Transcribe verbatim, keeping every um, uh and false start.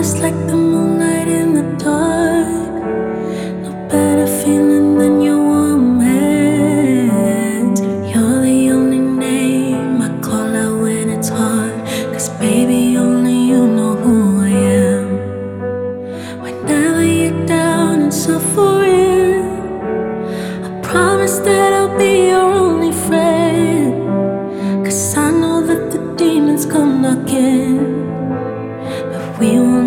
honest like the moonlight in the dark. No better feeling than your warm hands. You're the only name I call out when it's hard. Cause baby, only you know who I am. Whenever you're down and suffering, I promise that I'll be your only friend. Cause I know that the demons come knocking, but we won't